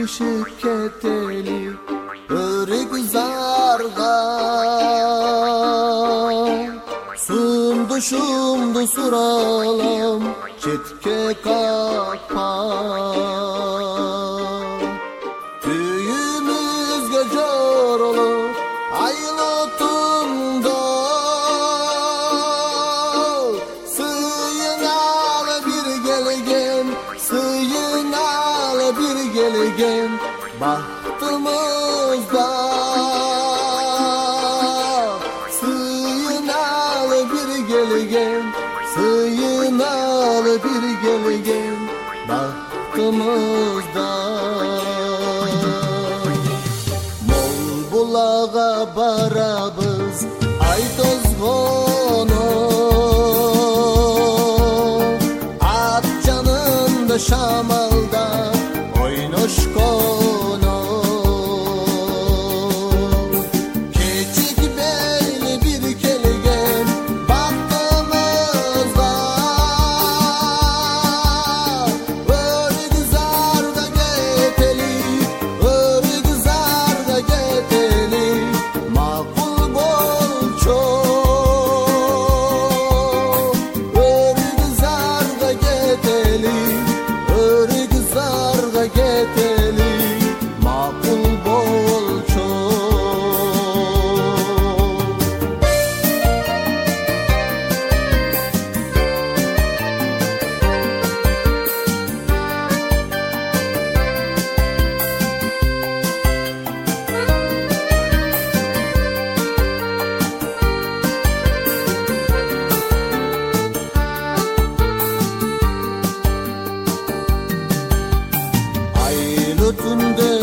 ışık keteli ırık zarga sundu şumdu suralam çetke kapa tüyümüzge jorulu aylı tunda sıyınalı bir gelgen sıyınalı bir gelgen bahtımızda sıyınalı bir gelgen sıyınalı bir gelgen bahtımızda mol bulağa barabız ay tozgonu at canında şamalda oynoş konu keçik beyli bir kelgen baktığımızda örgü zarda geteli örgü zarda geteli makul bolço örgü zarda geteli örgü zarga geteli makul bolço aylı tunde